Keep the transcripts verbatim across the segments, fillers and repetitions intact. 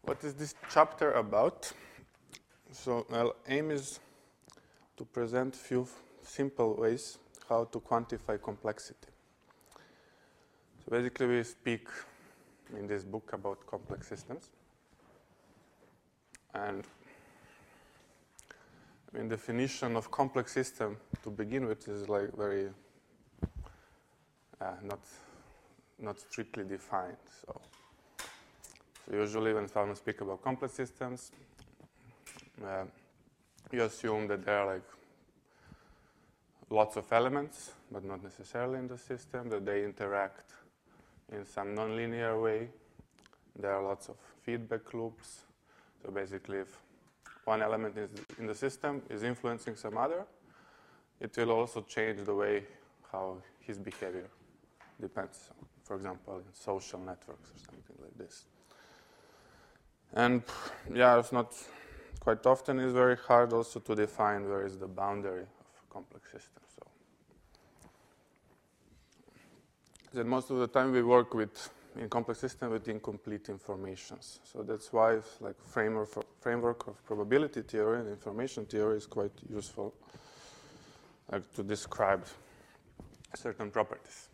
what is this chapter about? So, well, aim is to present few simple ways how to quantify complexity. So basically we speak in this book about complex systems. And I mean, definition of complex system to begin with is like very uh, not not strictly defined. So, so usually when someone speaks about complex systems, uh, you assume that there are like lots of elements, but not necessarily in the system, that they interact in some nonlinear way. There are lots of feedback loops. So basically, if one element is in the system is influencing some other, it will also change the way how his behavior depends. For example, in social networks or something like this. And yeah, it's not quite often. It's very hard also to define where is the boundary of a complex system. So then most of the time we work with in complex system with incomplete informations. So that's why like framework for framework of probability theory and information theory is quite useful, like to describe certain properties.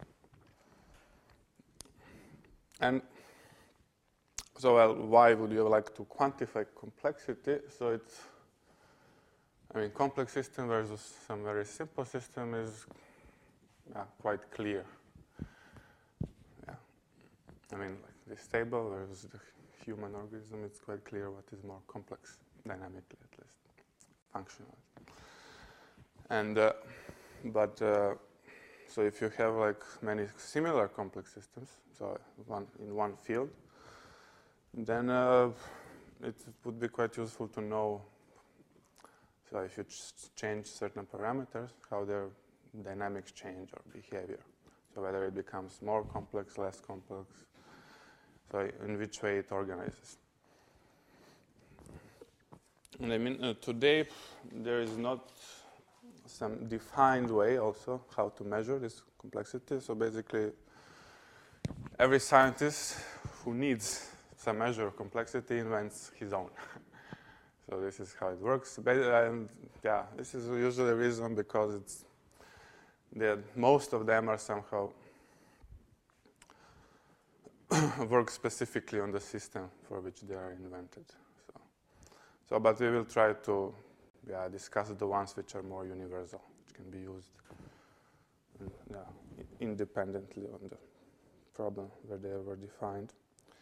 And so, well, why would you like to quantify complexity? So it's, I mean, complex system versus some very simple system is yeah, quite clear. Yeah, I mean, like this table versus the human organism, it's quite clear what is more complex, dynamically at least, functionally. And uh, but uh, so if you have like many similar complex systems, so one in one field, then uh, it would be quite useful to know. So if you ch change certain parameters, how their dynamics change or behavior. So whether it becomes more complex, less complex. So in which way it organizes. And I mean, uh, today there is not some defined way also how to measure this complexity. So basically, every scientist who needs some measure of complexity invents his own. So this is how it works. And yeah, this is usually the reason because it's that most of them are somehow work specifically on the system for which they are invented. So, so but we will try to yeah, discuss the ones which are more universal, which can be used yeah, independently on the problem where they were defined.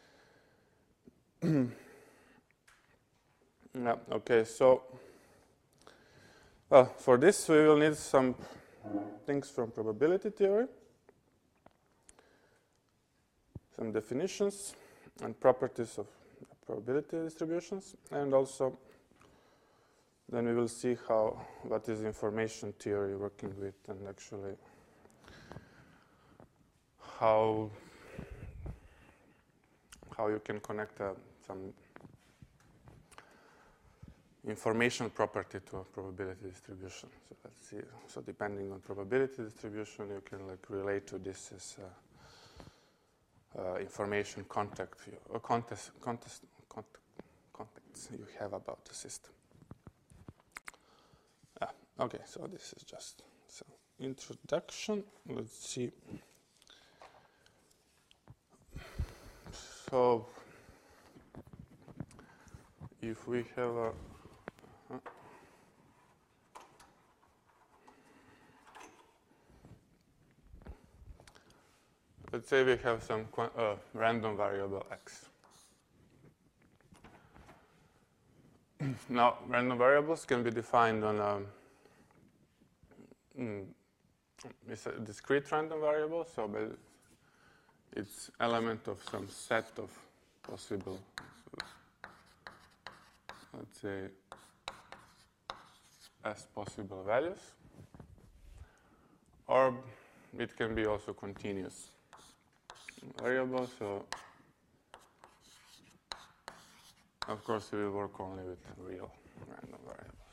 Yeah, okay, so well, for this we will need some things from probability theory, some definitions and properties of probability distributions, and also then we will see how what is information theory working with, and actually how how you can connect uh, some information property to a probability distribution. So let's see. So depending on probability distribution, you can like relate to this as uh, uh, information contact or contest, contest, contact, contacts you have about the system. Ah, okay, so this is just some introduction. Let's see. So if we have a uh, let's say we have some uh, random variable x. Now, random variables can be defined on a, mm, it's a discrete random variable, so it's element of some set of possible, let's say, as possible values, or it can be also continuous variable. So, of course, we will work only with real random variables.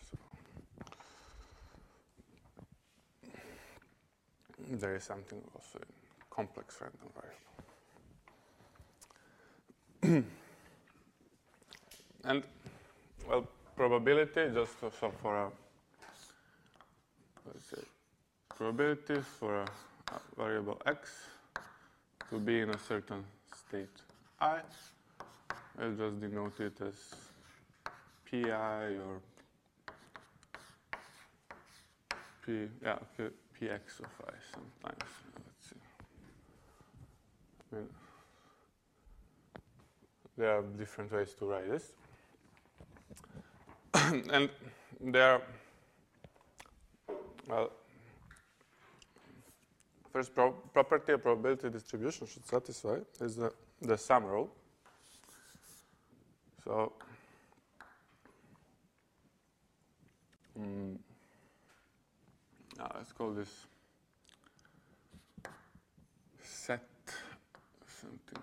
So there is something also in complex random variable. and well, probability just to, so for a let's say probability for a, a variable x to be in a certain state I. I'll just denote it as pi or p yeah p, px of I sometimes. Let's see. I mean, there are different ways to write this. And there, well, first pro property a probability distribution should satisfy is the, the sum rule. So, um, now let's call this set something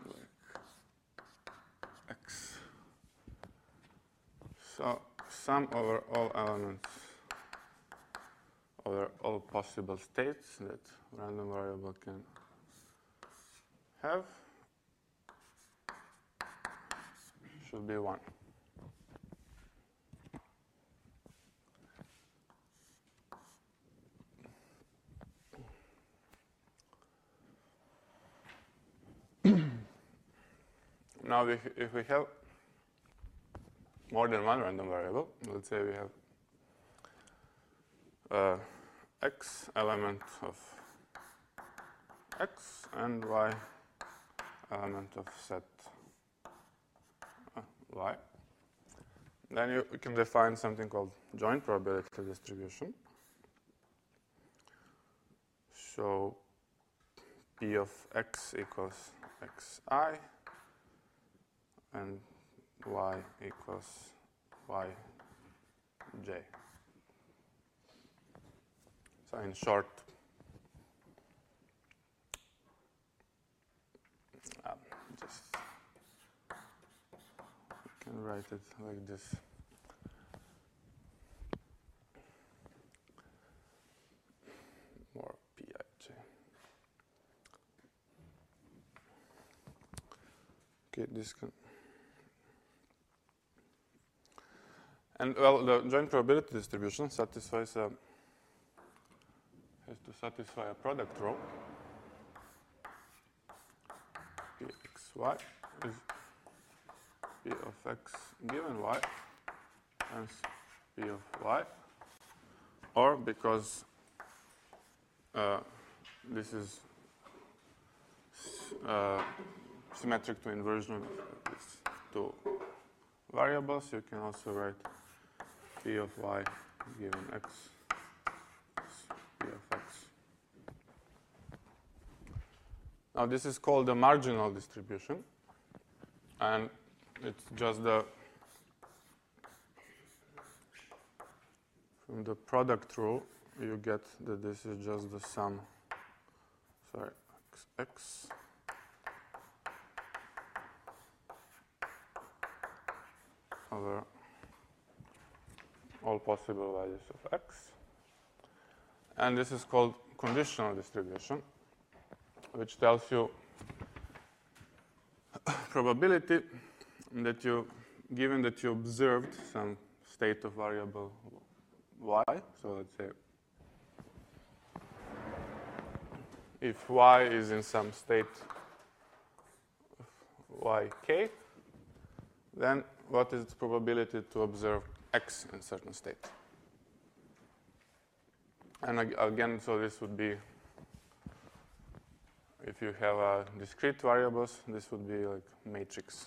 like x. So sum over all elements over all possible states that random variable can have should be one. Now, if, if we have more than one random variable, let's say we have uh, x element of x and y element of set uh, y, then you, you can define something called joint probability distribution. So p of x equals xi and y equals yj. So in short, uh, just you can write it like this. More pij. Okay, this can. And well, the joint probability distribution satisfies a has to satisfy a product row. Pxy is p of x given y times p of y, or because uh, this is uh, symmetric to inversion of these two variables, you can also write p of y given x is p of x. Now this is called the marginal distribution, and it's just the from the product rule you get that this is just the sum, sorry, x, x over all possible values of x. And this is called conditional distribution, which tells you probability that you, given that you observed some state of variable y, so let's say if y is in some state of yk, then what is its probability to observe x in certain state? And ag again, so this would be, if you have uh, discrete variables, this would be like matrix.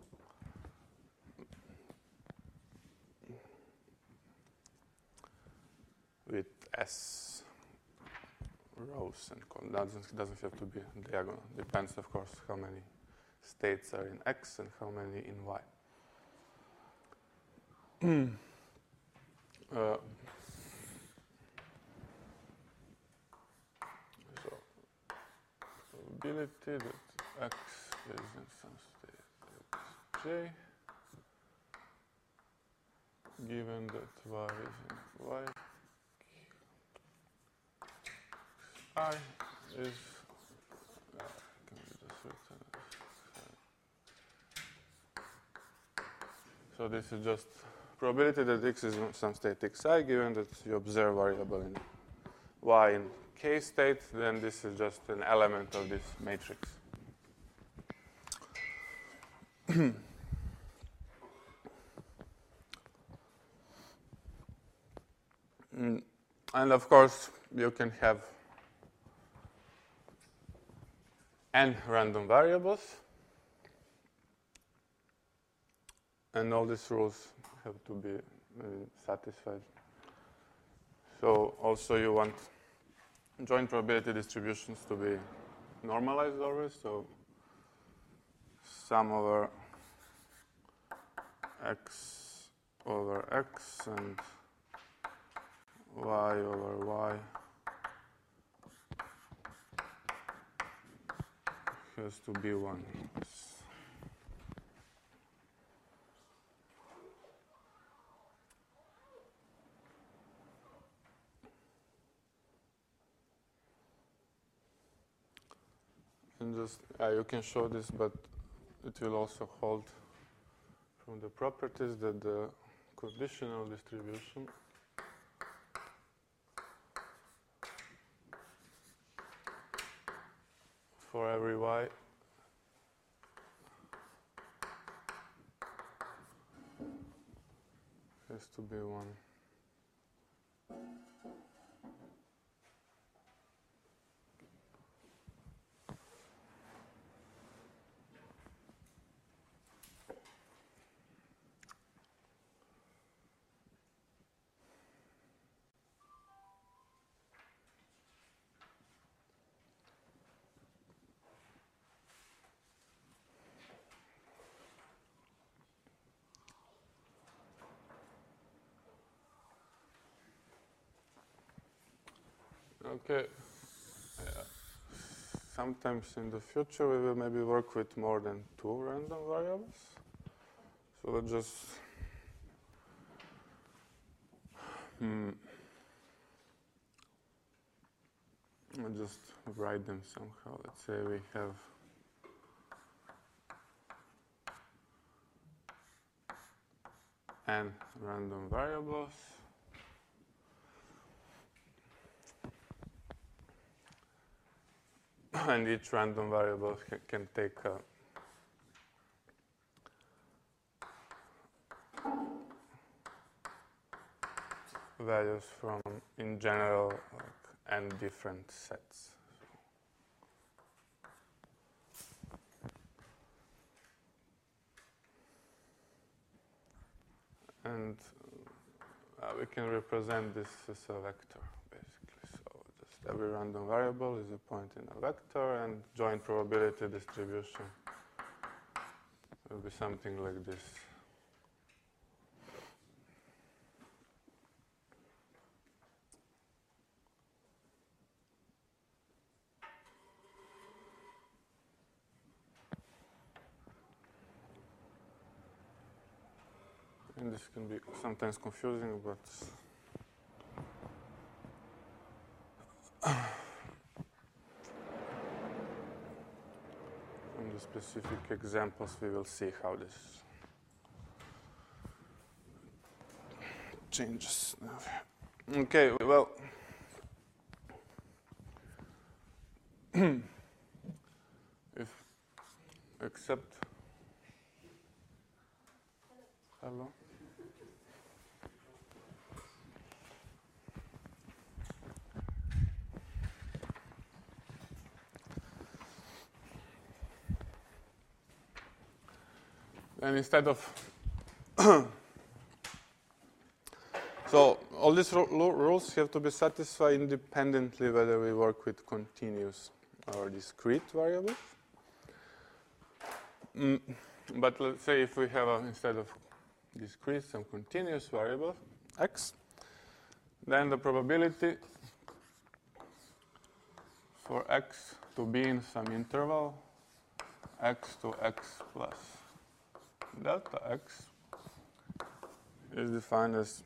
With S rows and columns. Doesn't, doesn't have to be diagonal. Depends, of course, how many states are in X and how many in Y. uh, so, probability that X is in some state Xj, given that Y is in Y, I is, uh, can we just return it? So this is just probability that x is in some state xi, given that you observe variable in y in k state, then this is just an element of this matrix. Mm, and of course, you can have n random variables, and all these rules have to be uh, satisfied. So also you want joint probability distributions to be normalized always, so sum over x over x and y over y has to be one. And just, uh, you can show this, but it will also hold from the properties that the conditional distribution for every y has to be one. Okay. Yeah. Sometimes in the future we will maybe work with more than two random variables. So let's just hmm, I'll just write them somehow. Let's say we have n random variables. And each random variable can, can take a values from, in general, like n different sets. And uh, we can represent this as a vector, basically. So just every random variable is a point in a vector, and joint probability distribution will be something like this. And this can be sometimes confusing, but from the specific examples we will see how this changes. Okay, well, if except hello. And instead of so all these ru rules have to be satisfied independently whether we work with continuous or discrete variables. Mm, but let's say if we have a, instead of discrete some continuous variable x, then the probability for x to be in some interval x to x plus delta x is defined as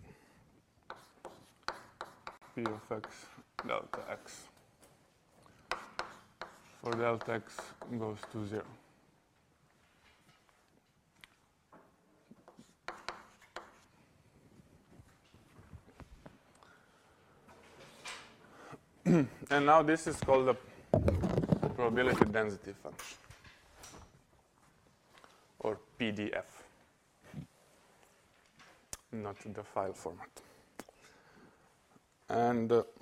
p of x delta x for delta x goes to zero. And now this is called the probability density function, or P D F, not the file format. And uh,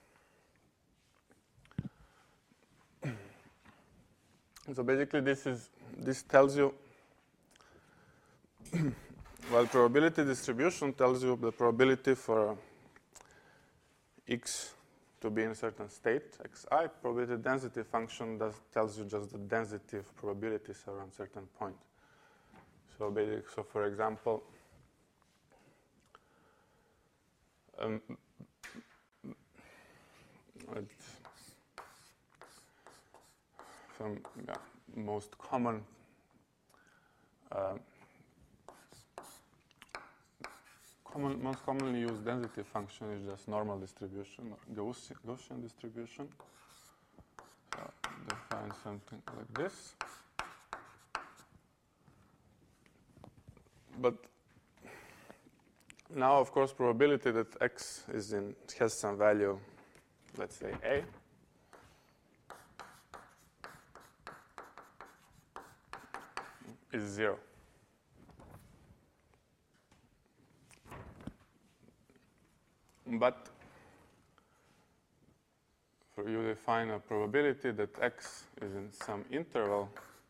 so basically this is this tells you, well, probability distribution tells you the probability for x to be in a certain state, xi. Probability density function does, tells you just the density of probabilities around certain point. So basically, so for example, um, it's some yeah, most common uh, common most commonly used density function is just normal distribution, Gaussian, Gaussian distribution. So define something like this. But now, of course, probability that x is in has some value, let's say a, is zero. But for you define a probability that x is in some interval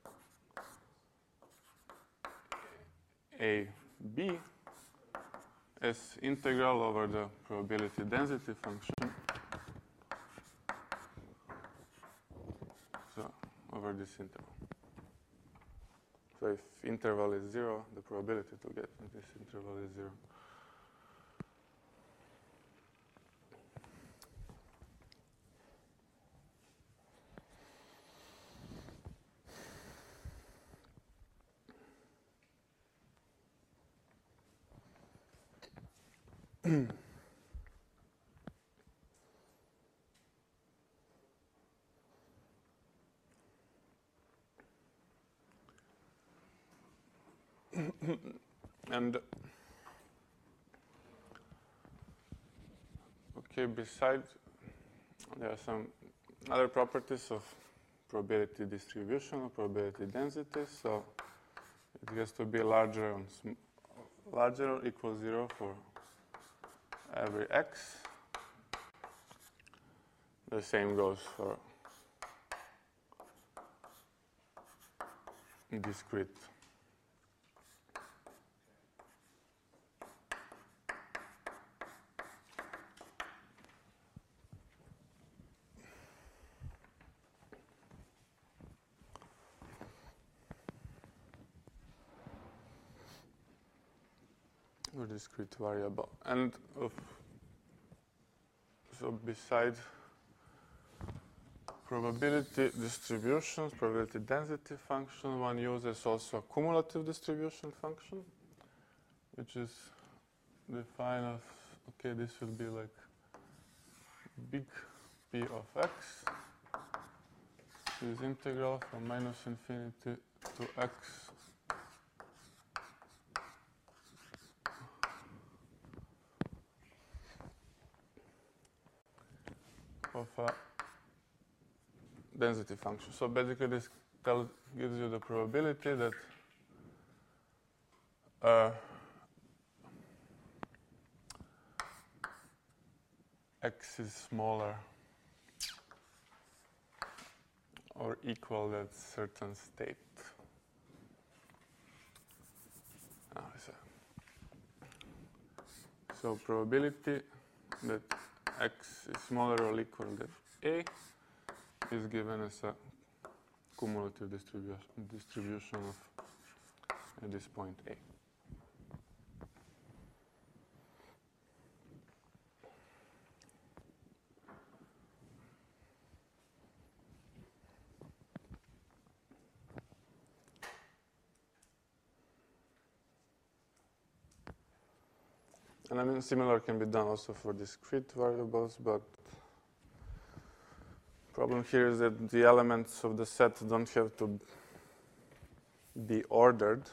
a, b, as integral over the probability density function, so over this interval. So if interval is zero, the probability to get this interval is zero. And okay, besides, there are some other properties of probability distribution or probability density. So it has to be larger on sm larger or equal zero for every x. The same goes for discrete. Or discrete variable. And of, so besides probability distributions, probability density function, one uses also a cumulative distribution function, which is defined as, okay, this will be like big P of x is integral from minus infinity to x of a density function. So basically this tells, gives you the probability that uh, x is smaller or equal at certain state. Ah, so, so probability that x is smaller or equal than a is given as a cumulative distribution distribution of at this point a. And I mean, similar can be done also for discrete variables, but problem here is that the elements of the set don't have to be ordered,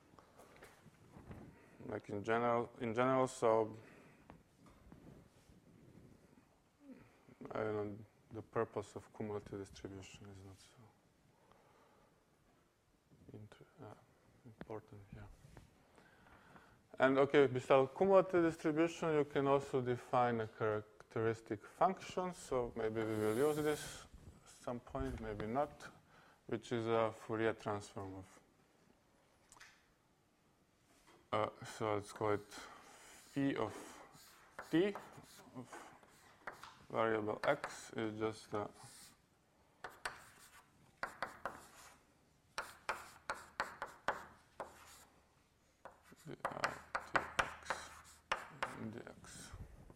like in general. In general, so I don't know, the purpose of cumulative distribution is not so inter uh, important here. And okay, besides cumulative distribution, you can also define a characteristic function. So maybe we will use this at some point, maybe not, which is a Fourier transform of. Uh, so let's call it phi of t of variable x is just a dx.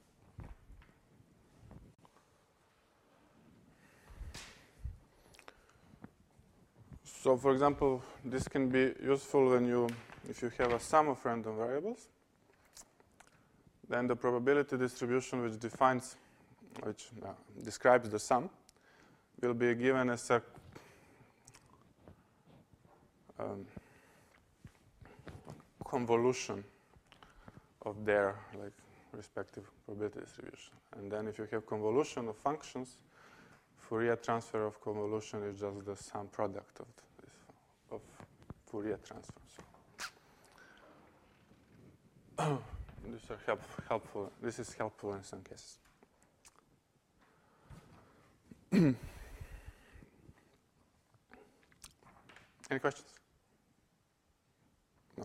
So for example, this can be useful when you, if you have a sum of random variables, then the probability distribution which defines, which uh, describes the sum, will be given as a um, convolution of their like respective probability distribution. And then if you have convolution of functions, Fourier transfer of convolution is just the sum product of this of Fourier transforms. These are help, helpful. This is helpful in some cases. Any questions? No.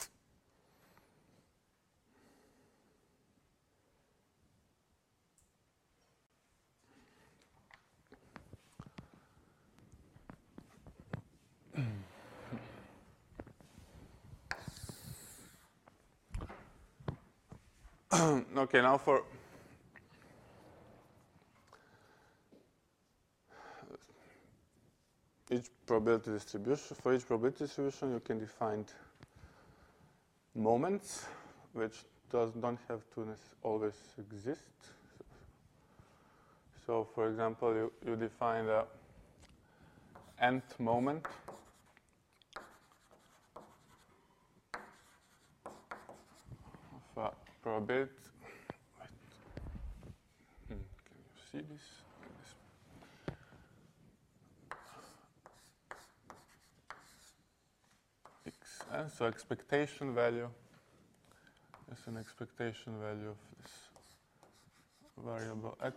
Okay, now for each probability distribution, for each probability distribution, you can define moments, which does don't have to always exist. So, for example, you, you define the nth moment of a probability. Hmm, can you see this? And so expectation value is an expectation value of this variable x.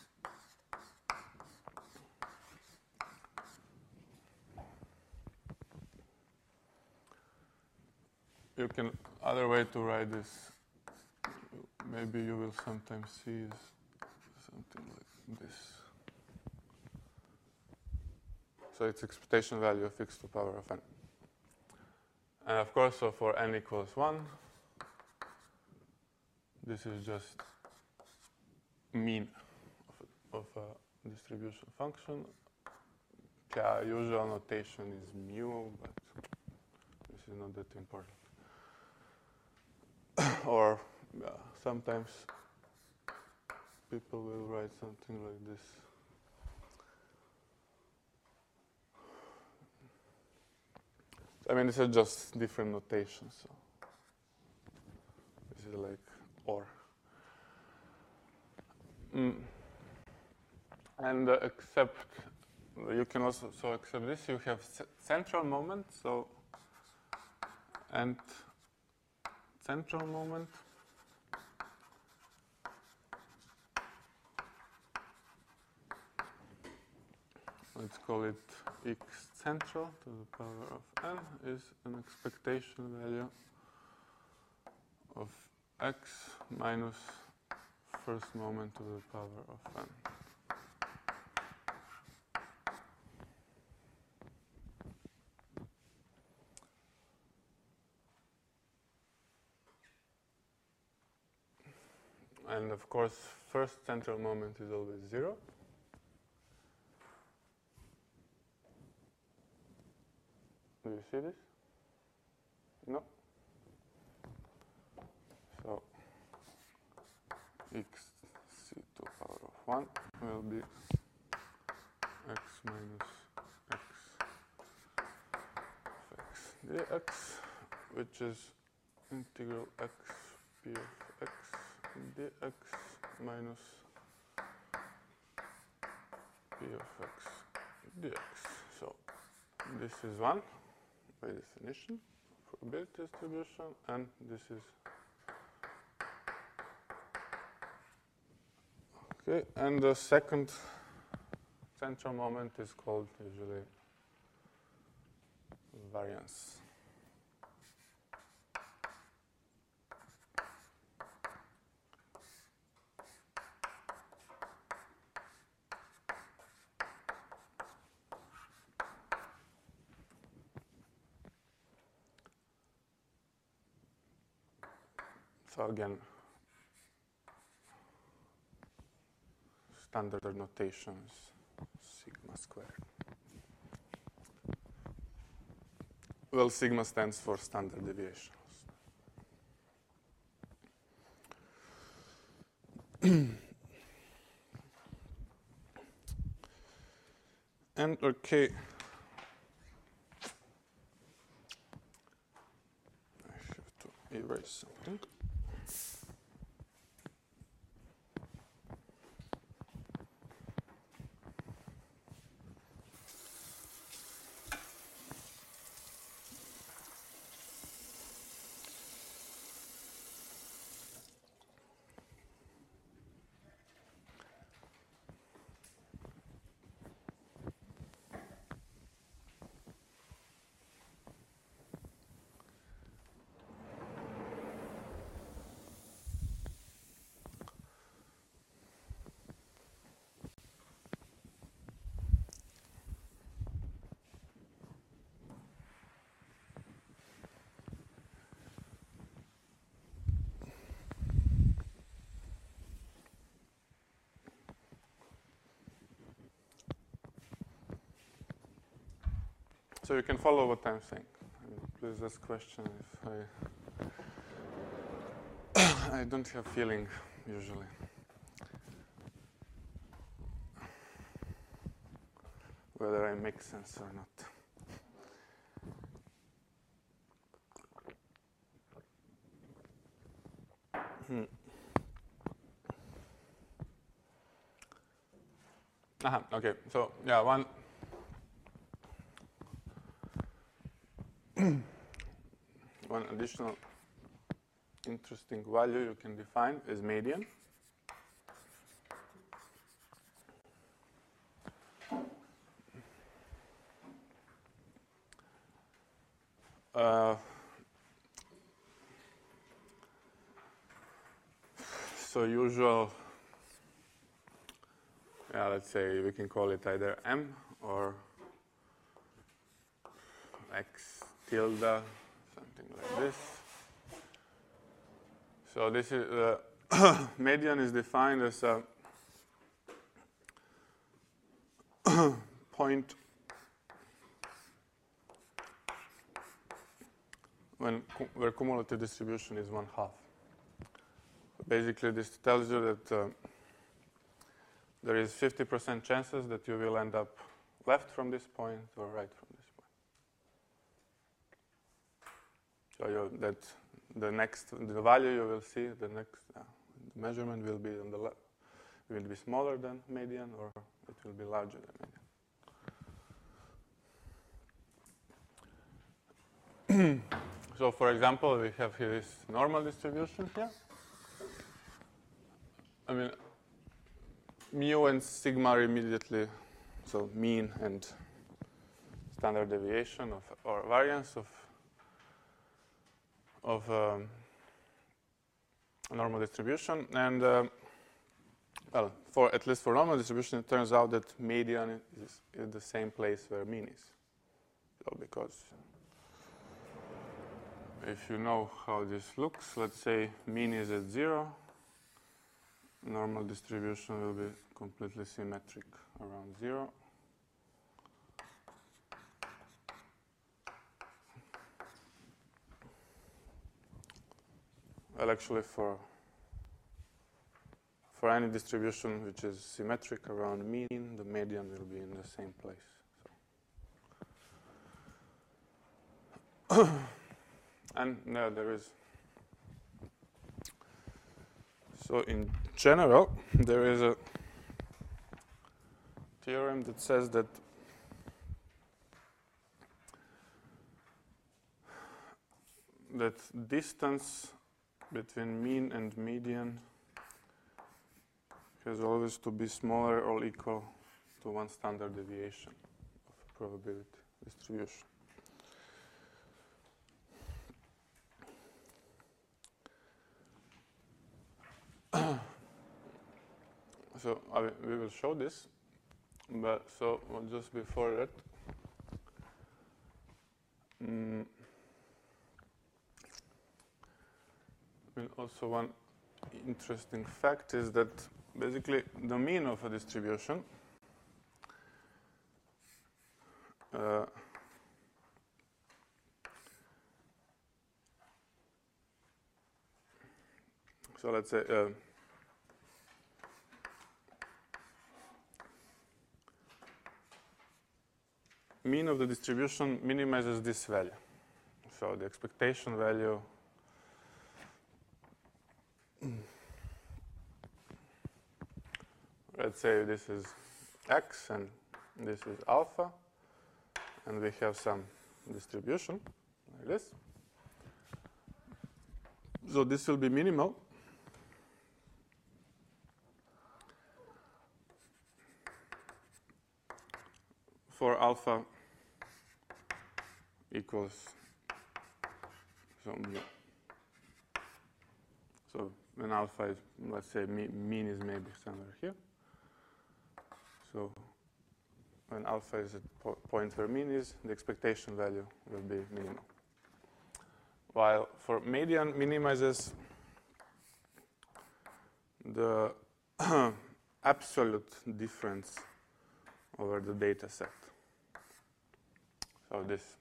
You can, other way to write this, maybe you will sometimes see is something like this. So it's expectation value of x to the power of n. And of course, so for n equals one, this is just mean of a, of a distribution function. Yeah, usual notation is mu, but this is not that important. Or uh, sometimes people will write something like this. I mean, these are just different notations. So this is like or. Mm. And uh, except, you can also, so except this, you have central moment, so, and central moment. Let's call it x central to the power of n is an expectation value of x minus first moment to the power of n. And of course, first central moment is always zero. Do you see this? No? So, x c to the power of one will be x minus x of x dx, which is integral x p of x dx minus p of x dx. So this is one by definition, probability distribution, and this is okay. And the second central moment is called usually variance. So again, standard notation is sigma squared. Well, sigma stands for standard deviations. And okay, I have to erase something. So you can follow what I'm saying. I mean, please ask question if I I don't have feeling usually. Whether I make sense or not. Hmm. Aha, okay, so yeah, one one additional interesting value you can define is median. Uh, so usual, yeah, let's say we can call it either M or X tilde, something like this. So this is uh, median is defined as a point when where cumulative distribution is one half. Basically, this tells you that uh, there is fifty percent chances that you will end up left from this point or right from this point. So you, that the next, the value you will see, the next uh, the measurement will be on the left, will be smaller than median, or it will be larger than median. So, for example, we have here this normal distribution here. I mean, mu and sigma are immediately, so mean and standard deviation of or variance of of um, a normal distribution, and uh, well, for at least for normal distribution, it turns out that median is in the same place where mean is. So, because if you know how this looks, let's say mean is at zero, normal distribution will be completely symmetric around zero. Well, actually, for for any distribution which is symmetric around mean, the median will be in the same place. So. And no, there is. So in general, there is a theorem that says that that distance between mean and median has always to be smaller or equal to one standard deviation of a probability distribution. So I, we will show this, but so well, just before that, um, also one interesting fact is that basically the mean of a distribution uh, so let's say uh, mean of the distribution minimizes this value. So the expectation value let's say this is x and this is alpha, and we have some distribution like this. So this will be minimal for alpha equals so mu. So when alpha is, let's say, mean is maybe somewhere here. So when alpha is at po point where mean is, the expectation value will be minimal. While for median minimizes the absolute difference over the data set. So this.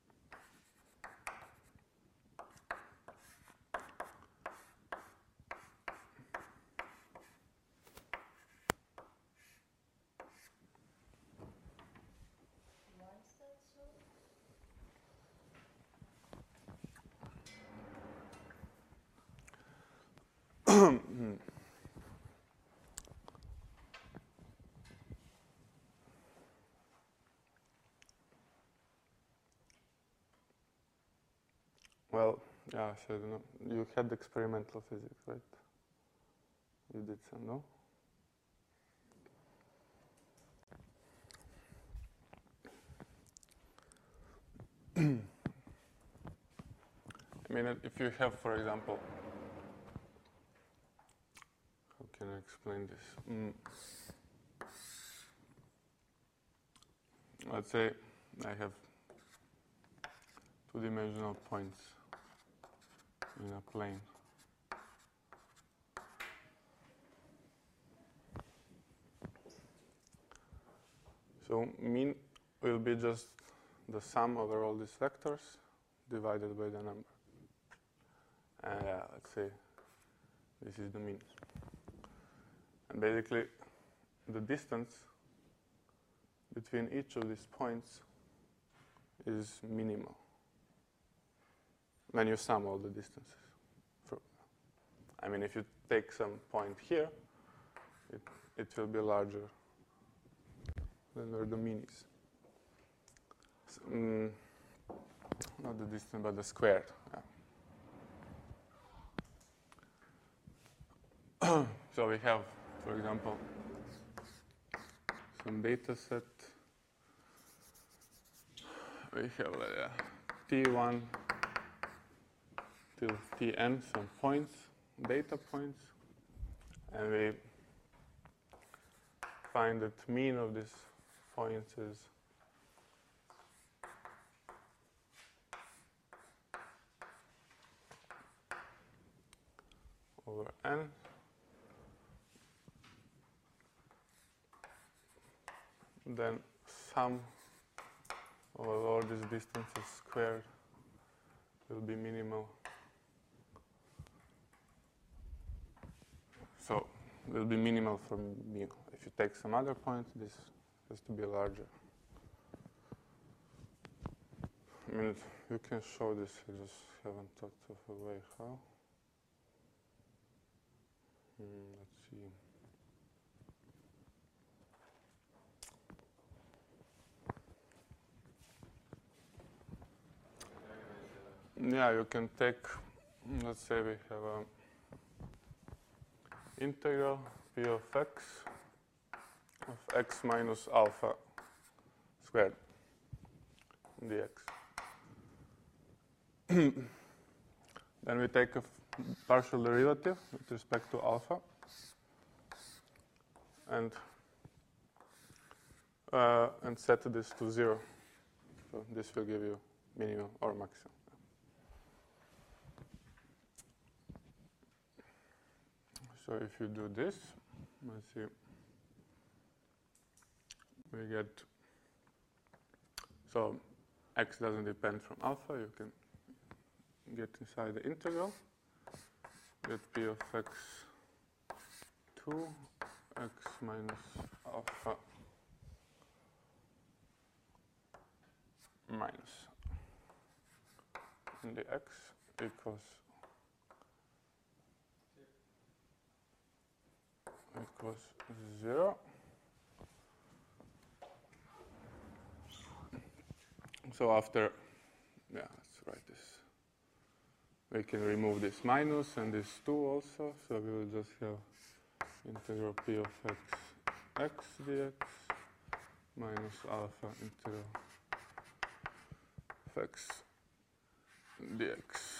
Well, yeah, so I don't know. You had experimental physics, right? You did some, no? I mean, if you have, for example, how can I explain this? Mm. Let's say I have two-dimensional points in a plane. So mean will be just the sum over all these vectors divided by the number. And uh, let's say this is the mean. And basically, the distance between each of these points is minimal when you sum all the distances. I mean, if you take some point here, it, it will be larger than where the mean is. So, um, not the distance, but the squared. Yeah. So we have, for example, some data set. We have uh, T one till Tn, some points, data points, and we find that mean of these points is over n. Then sum of all these distances squared will be minimal. So will be minimal for mu. If you take some other point, this has to be larger. I mean, you can show this, I just haven't thought of a way how. Hmm, let's see. yeah, you can take, let's say we have an integral p of x of x minus alpha squared dx. Then we take a partial derivative with respect to alpha, and uh, and set this to zero. So this will give you minimum or maximum. So if you do this, let's see, we get, so x doesn't depend from alpha, you can get inside the integral, get p of x two x minus alpha minus and the x equals equals zero. So after, yeah, let's write this. We can remove this minus and this two also, so we will just have integral p of x x dx minus alpha integral of x dx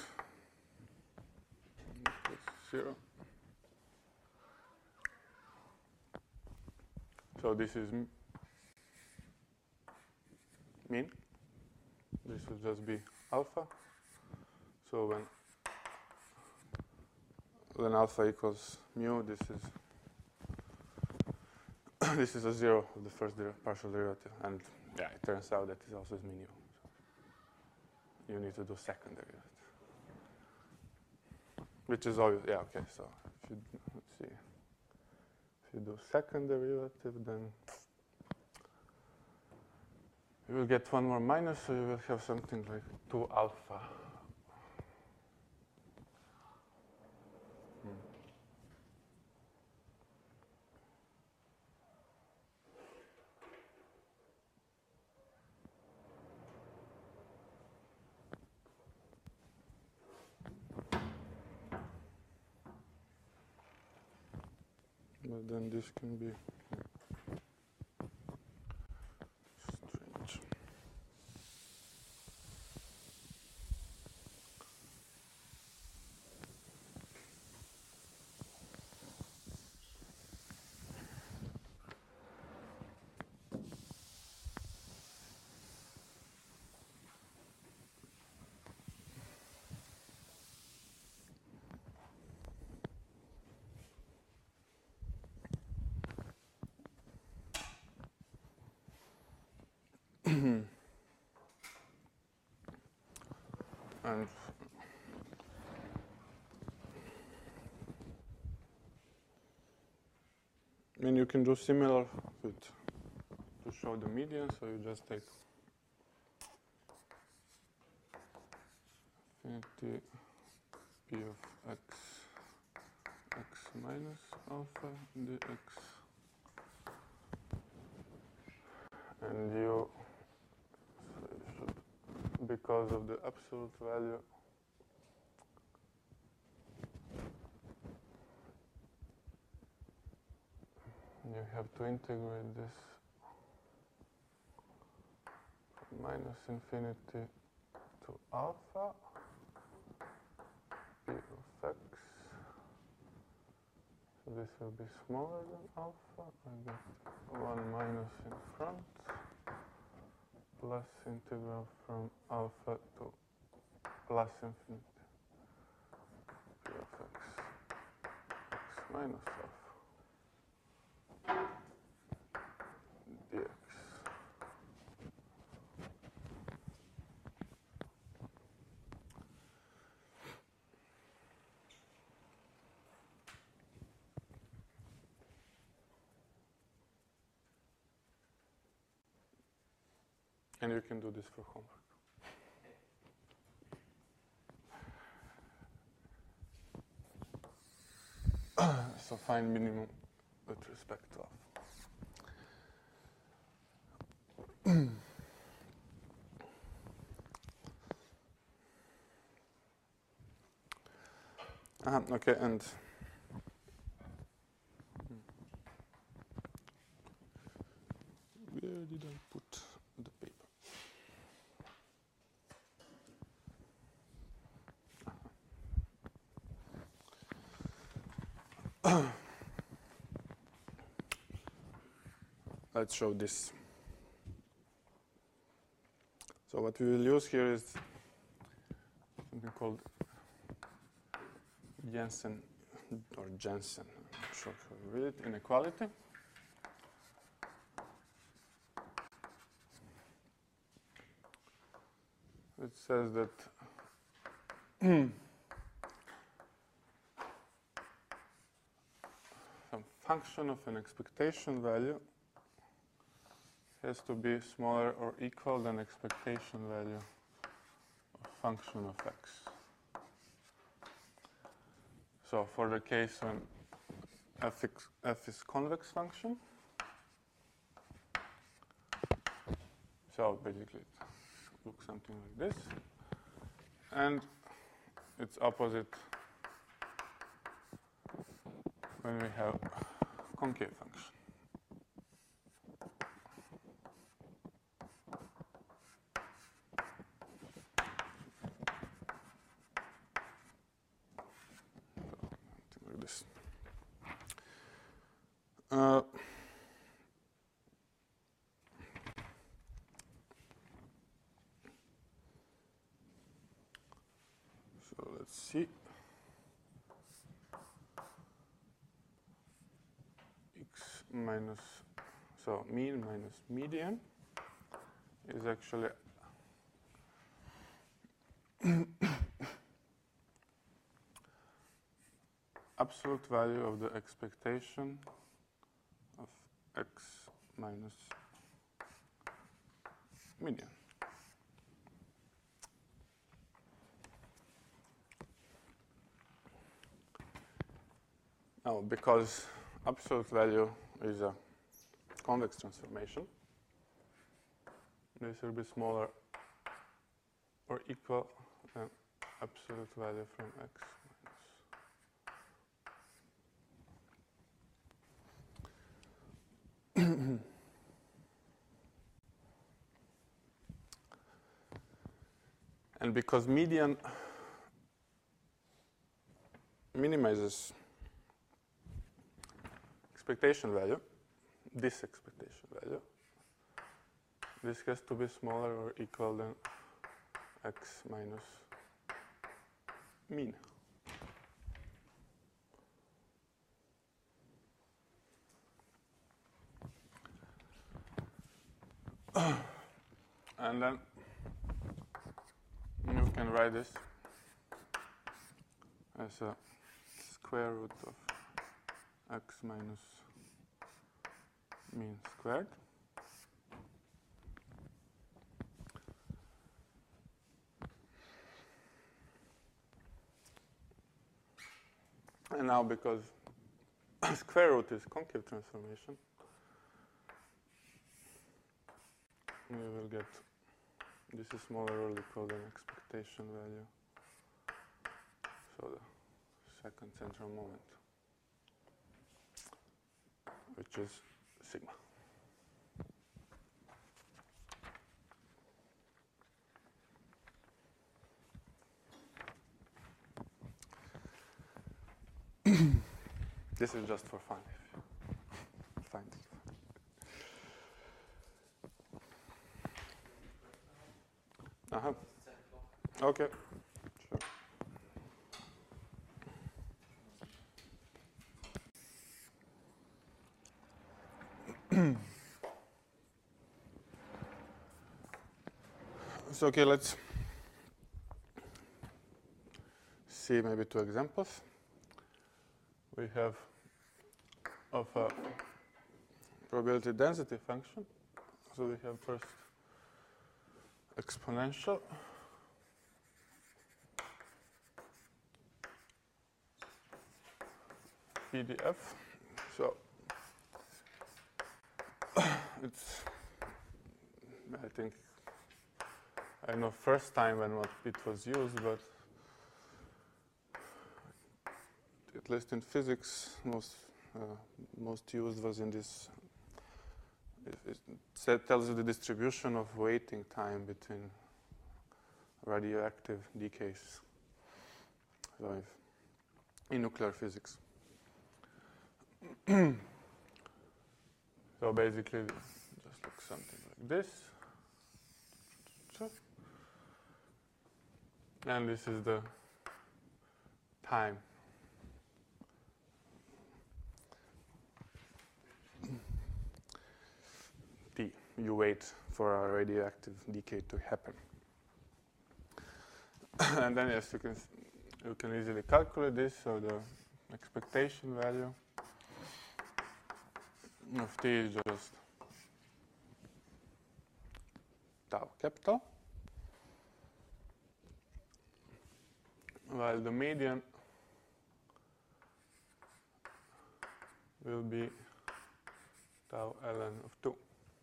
equals zero. So this is mean. This will just be alpha. So when when alpha equals mu, this is this is a zero of the first der partial derivative, and yeah, it turns out that it also is minimum. So you need to do second derivative, which is obvious. Yeah, okay. So if you let's see, if you do second derivative, then you will get one more minus, so you will have something like two alpha. Hmm. But then this can be strange. And I mean, you can do similar with to show the median, so you just take infinity p of x x minus alpha dx, and you, so you should, because of the absolute value, you have to integrate this from minus infinity to alpha p of x. So this will be smaller than alpha. I get one minus in front, plus integral from alpha to plus infinity p of x x minus alpha dx. And you can do this for homework. So find minimum with respect to alpha. Uh, okay, and where did I put the paper? Let's show this. So what we will use here is something called Jensen or Jensen, I'm not sure how you read it, inequality. It says that some function of an expectation value has to be smaller or equal than expectation value of function of x. So for the case when f, x, f is convex function, so basically it looks something like this, and its opposite when we have concave function. Something like this. Uh, so let's see. X minus, so mean minus median is actually absolute value of the expectation of x minus median. Now, because absolute value is a convex transformation, this will be smaller or equal than absolute value from x minus. And because median minimizes expectation value, this expectation value, this has to be smaller or equal than x minus mean. And then you can write this as a square root of x minus mean squared. And now because square root is concave transformation, we will get this is smaller or equal than expectation value. So the second central moment, which is sigma. This is just for fun. Fine. Uh-huh. Okay. Sure. So, okay, let's see maybe two examples. We have of a probability density function. So we have first exponential P D F. So it's, I think, I know first time when what it was used, but at least in physics, most uh, most used was in this. It, it tells you the distribution of waiting time between radioactive decays. So if in nuclear physics. So basically, just like something like this. And this is the time. T. You wait for a radioactive decay to happen. And then, yes, you can you can easily calculate this. So the expectation value of T is just tau capital, while the median will be tau ln of two.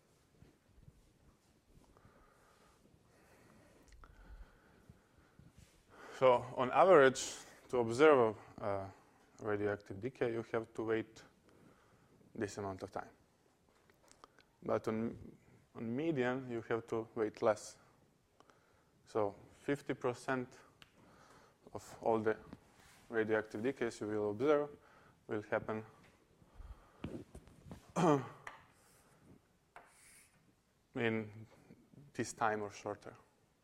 So on average, to observe a uh, radioactive decay, you have to wait this amount of time. But on, on median, you have to wait less. So fifty percent of all the radioactive decays you will observe will happen in this time or shorter.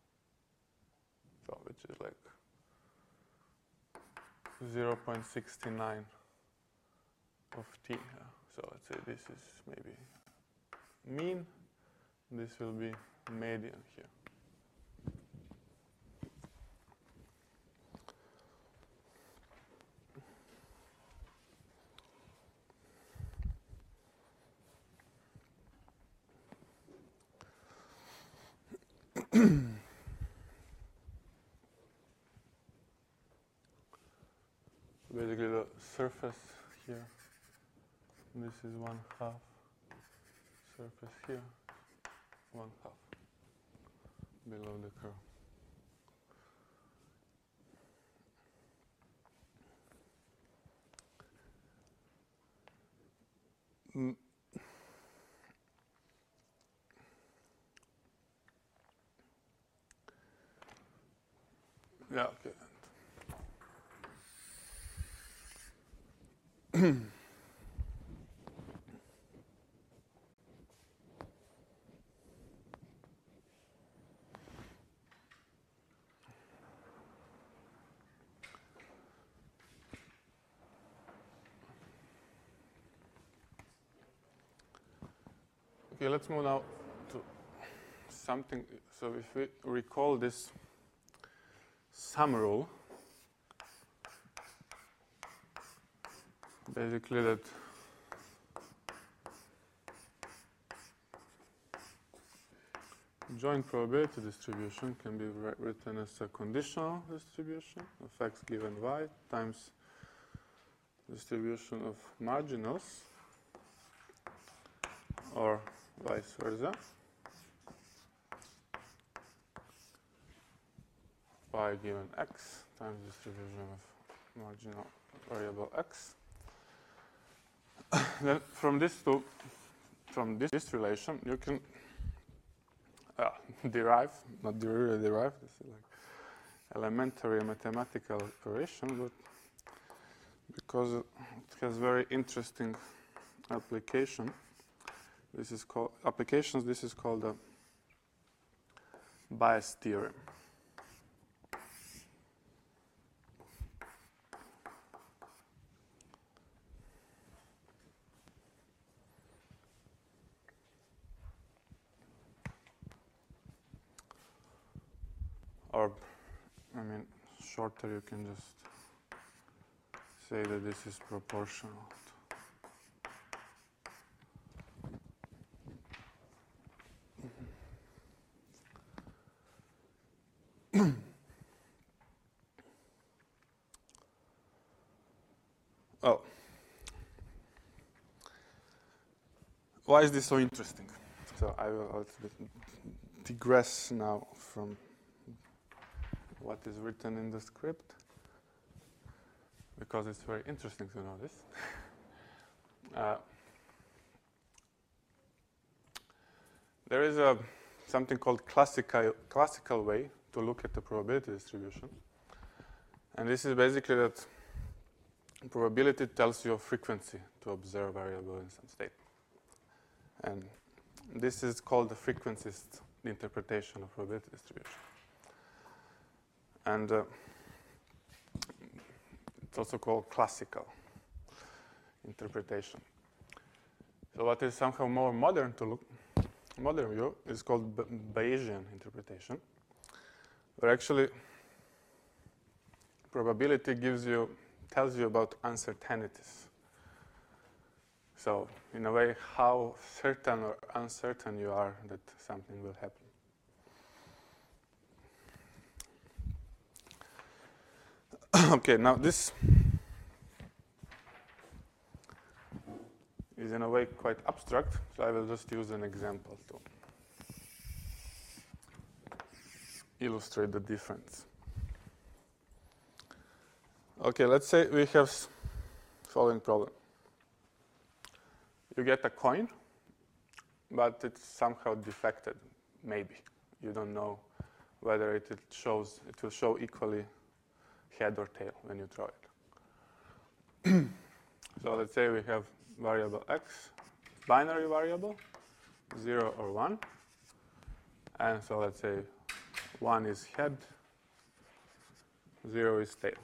So which is like zero point six nine of T. Yeah. So let's say this is maybe mean. This will be median here. Basically the surface here, this is one half, surface here, one half, below the curve. Mm. Yeah, okay. Okay, let's move now to something. So if we recall this sum rule, basically that joint probability distribution can be written as a conditional distribution of x given y times distribution of marginals, or vice versa, y given x times distribution of marginal variable x. Then from this to from this, this relation you can uh, derive, not really derive, this is like elementary mathematical operation, but because it has very interesting application. This is called applications. This is called the Bayes theorem. Or, I mean, shorter, you can just say that this is proportional. Oh, why is this so interesting? So I will a little bit digress now from what is written in the script. because it's very interesting to know this. uh, there is a something called classical classical way to look at the probability distribution, and this is basically that probability tells you a frequency to observe variable in some state, and this is called the frequencist interpretation of probability distribution. And uh, it's also called classical interpretation. So what is somehow more modern to look, modern view is called Bayesian interpretation, where actually probability gives you, tells you about uncertainties. So in a way, how certain or uncertain you are that something will happen. Okay, now this is in a way quite abstract, so I will just use an example to illustrate the difference. Okay, let's say we have following problem. You get a coin, but it's somehow defected, maybe. You don't know whether it, it shows, it will show equally head or tail when you throw it. So let's say we have variable x, binary variable, zero or one. And so let's say one is head, zero is tail.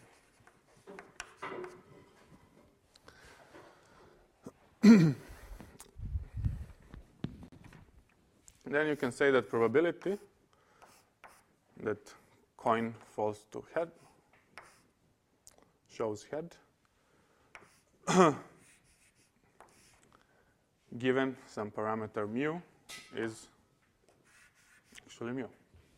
Then you can say that probability that coin falls to head shows head given some parameter mu is actually mu.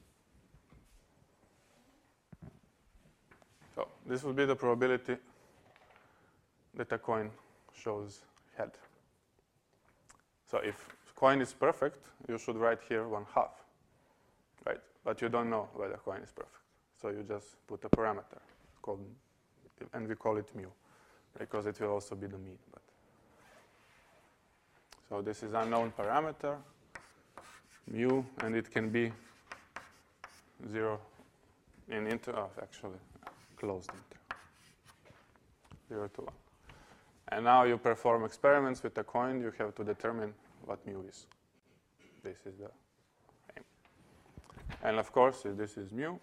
So this will be the probability that a coin shows head. So if coin is perfect, you should write here one half, right? But you don't know whether coin is perfect. So you just put a parameter called, and we call it mu, because it will also be the mean. But so this is unknown parameter, mu, and it can be zero in inter, oh, actually closed inter, zero to one. And now you perform experiments with a coin. You have to determine what mu is. This is the aim. And of course, if this is mu,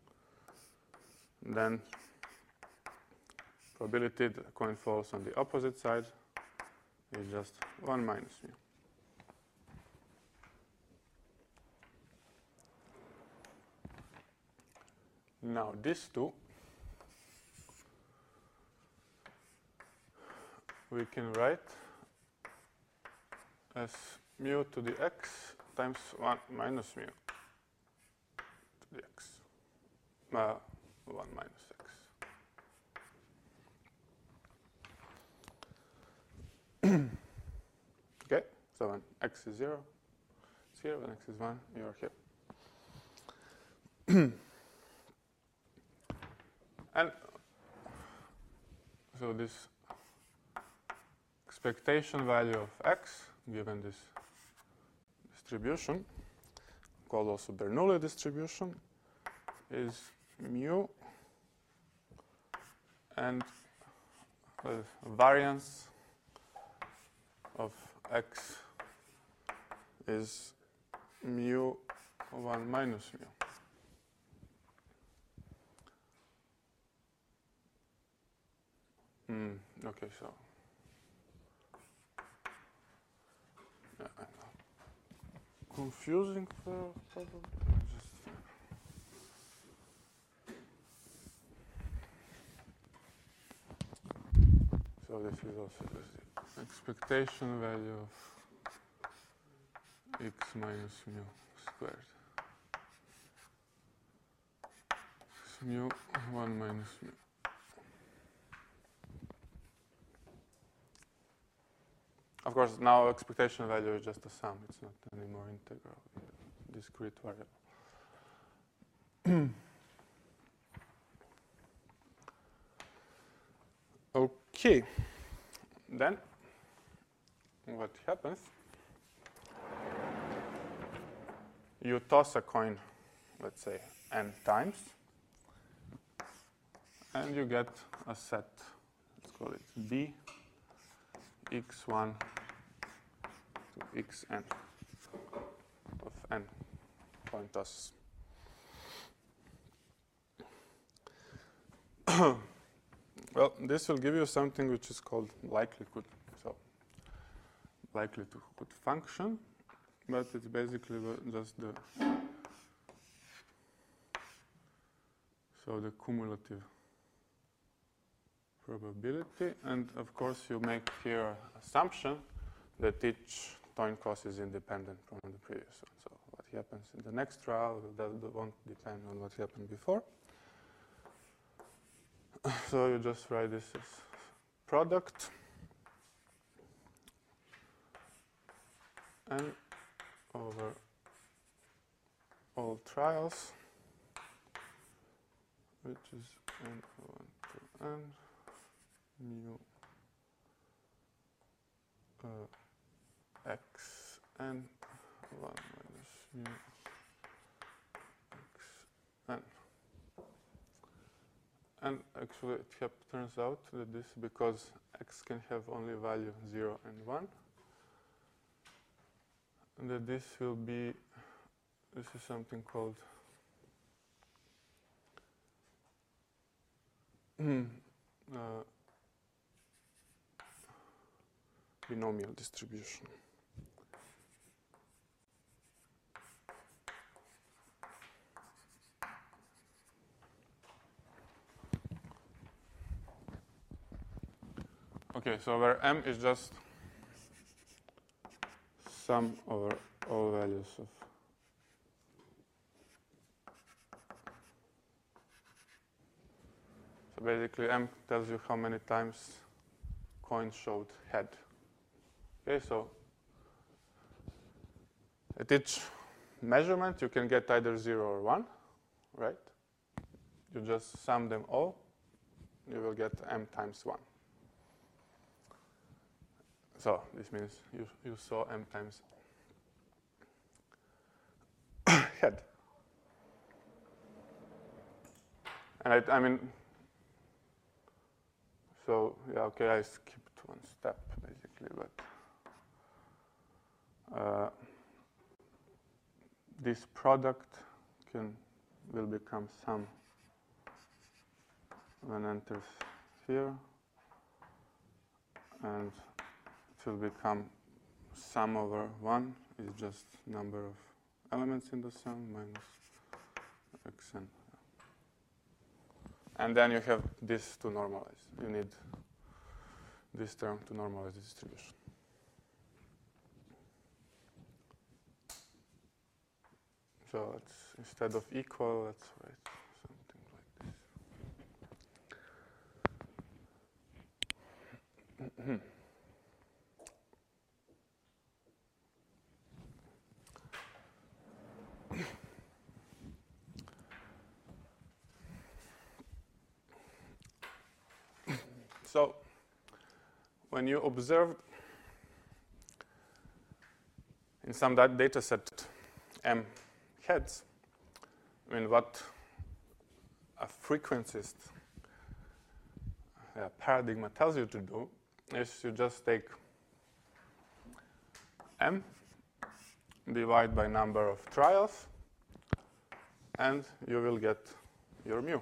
then probability that the coin falls on the opposite side is just one minus mu. Now these two we can write as mu to the x times one minus mu to the x, uh, one minus x. Okay, so when x is zero, it's here. When x is one, you are here. And so this expectation value of x given this distribution, called also Bernoulli distribution, is mu, and the variance of x is mu one minus mu. Mm, okay, so yeah, I know. Confusing for probably. Just so this is also the expectation value of x minus mu squared. X mu one minus mu. Of course, now expectation value is just a sum. It's not anymore integral, discrete variable. Okay, then what happens? You toss a coin, let's say, n times, and you get a set, let's call it B, x one to xn of n coin tosses. Well, this will give you something which is called likelihood. So, likelihood function, but it's basically just the so the cumulative probability, and of course you make here an assumption that each coin toss is independent from the previous one. So what happens in the next trial that won't depend on what happened before. So you just write this as product n over all trials, which is n one to n mu uh, x n one minus mu x n. And actually it kept, turns out that this, because x can have only value zero and one, and that this will be, this is something called uh, binomial distribution. Okay, so where m is just sum over all values of so basically m tells you how many times coin showed head. Okay, so at each measurement you can get either zero or one, right? You just sum them all, you will get m times one. So this means you, you saw m times head. And I, I mean, so yeah, okay, I skipped one step basically, but uh, this product can will become sum when enters here, and it will become sum over one is just number of elements in the sum minus xn. And then you have this to normalize. You need this term to normalize the distribution. So let's, instead of equal, let's write something like this. So when you observed in some that data set m heads, I mean what a frequencist uh, paradigm tells you to do is you just take m, divide by number of trials, and you will get your mu.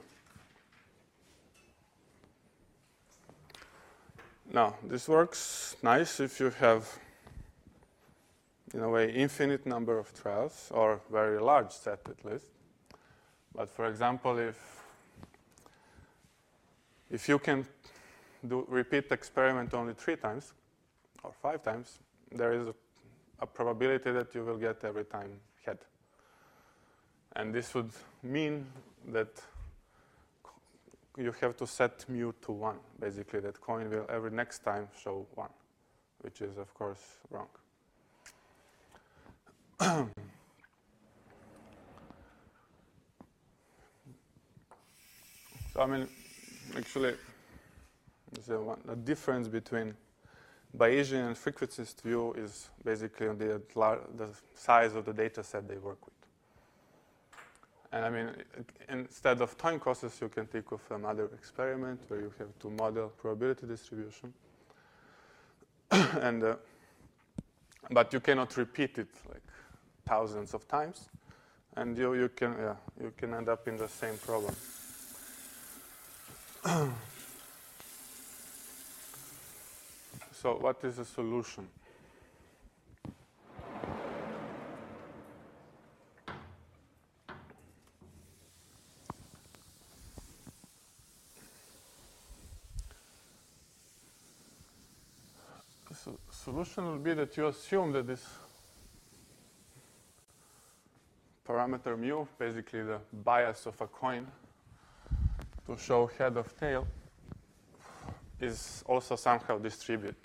Now, this works nice if you have, in a way, infinite number of trials, or very large set at least. But for example, if if you can do repeat experiment only three times or five times, there is a, a probability that you will get every time head. And this would mean that you have to set mu to one. Basically, that coin will every next time show one, which is, of course, wrong. So, I mean, actually, the, one, the difference between Bayesian and frequencist view is basically the, the size of the data set they work with. And I mean, instead of time courses, you can think of another experiment where you have to model probability distribution. and uh, But you cannot repeat it like thousands of times. And you, you, can, yeah, you can end up in the same problem. So what is the solution? The solution will be that you assume that this parameter mu, basically the bias of a coin to show head of tail, is also somehow distributed.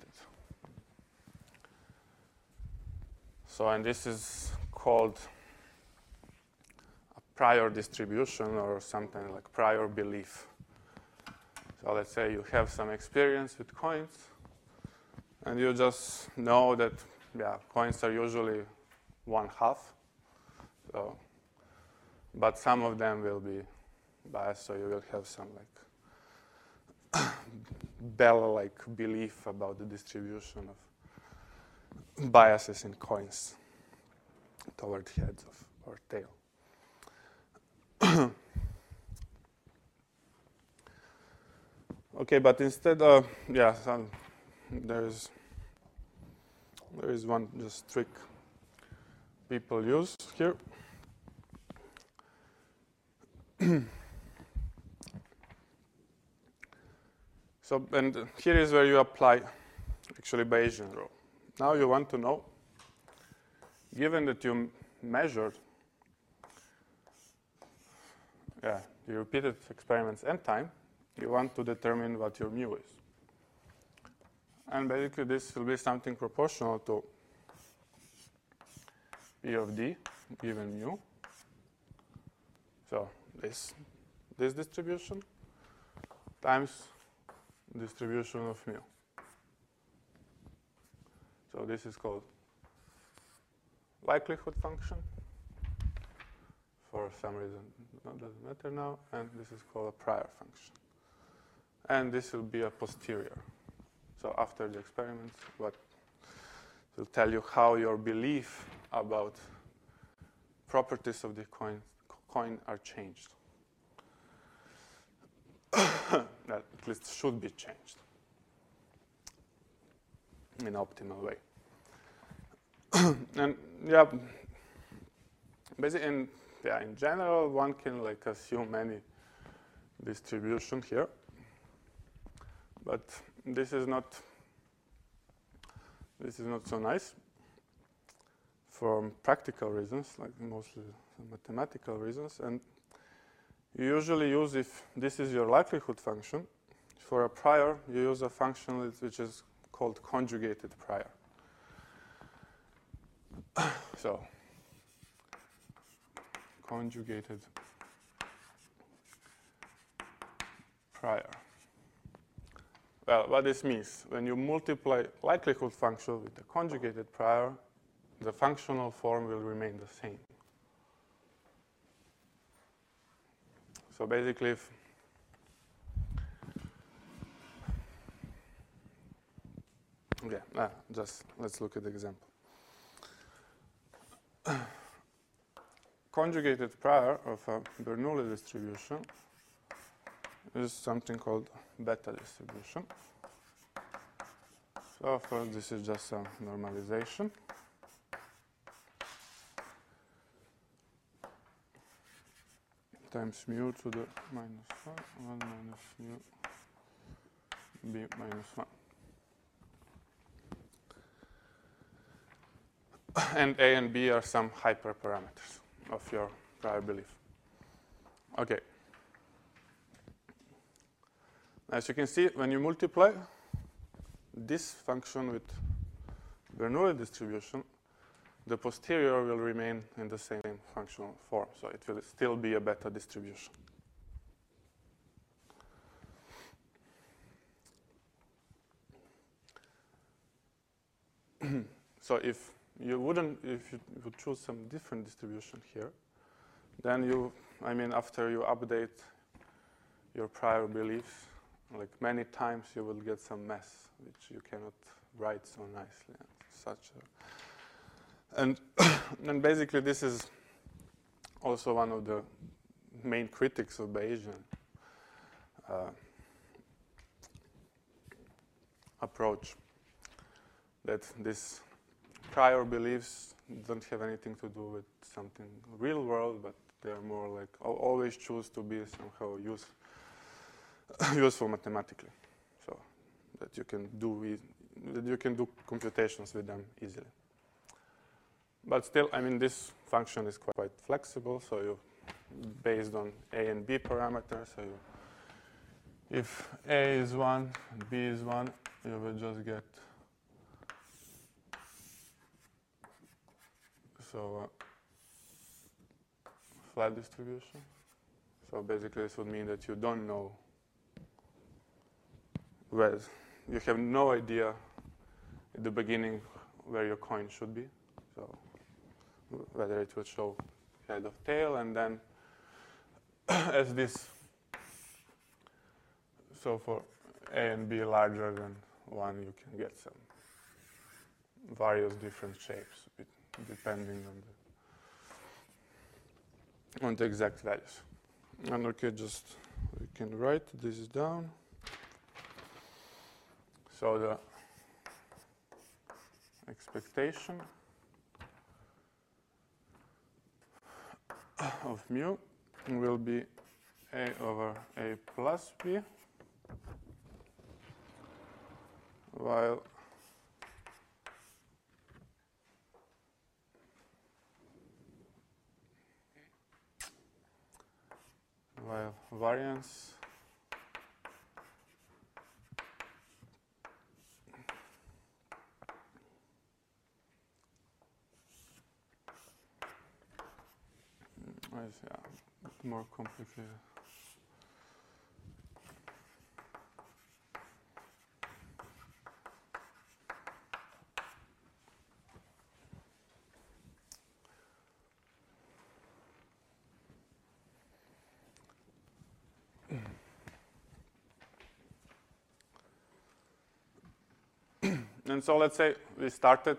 So, and this is called a prior distribution or something like prior belief. So let's say you have some experience with coins, and you just know that, yeah, coins are usually one half. So, but some of them will be biased, so you will have some like Bell-like belief about the distribution of biases in coins toward heads of or tail. Okay, but instead, uh, yeah, some, there is there is one just trick people use here. So, and here is where you apply actually Bayesian rule. Now you want to know, given that you measured, yeah, you repeated experiments n time, you want to determine what your mu is. And basically this will be something proportional to P of d given mu. So this, this distribution times distribution of mu. So this is called likelihood function. For some reason, it doesn't matter now. And this is called a prior function. And this will be a posterior. So after the experiments, what will tell you how your belief about properties of the coin, coin are changed. That at least should be changed in an optimal way. And yeah, basically, in, yeah, in general, one can like assume any distribution here, but this is not this is not so nice for practical reasons, like mostly mathematical reasons. And you usually use, if this is your likelihood function, for a prior, you use a function which is called conjugated prior. So, conjugated prior. Well, what this means, when you multiply likelihood function with the conjugated prior, the functional form will remain the same. So basically, if okay, ah, just let's look at the example. Conjugated prior of a Bernoulli distribution is something called beta distribution. So of course, this is just a normalization. Times mu to the minus one, one minus mu b minus one. And a and b are some hyperparameters of your prior belief. Okay. As you can see, when you multiply this function with Bernoulli distribution, the posterior will remain in the same functional form. So it will still be a beta distribution. so if you wouldn't, if you would choose some different distribution here, then you, I mean, after you update your prior beliefs, like many times you will get some mess, which you cannot write so nicely. And such a, and, and basically this is also one of the main critics of Bayesian uh, approach, that this prior beliefs don't have anything to do with something real world, but they're more like always choose to be somehow use, useful mathematically, so that you can do e that you can do computations with them easily. But still, I mean, this function is quite flexible, so you based on A and B parameters. So you, if A is one and B is one, you will just get so uh, flat distribution. So basically, this would mean that you don't know where you have no idea at the beginning where your coin should be. So whether it would show head or tail, and then as this, so for A and B larger than one, you can get some various different shapes depending on the on the exact values. And okay, just we can write this down. So the expectation of mu will be A over A plus B, while while variance is yeah, a bit more complicated. And so let's say we started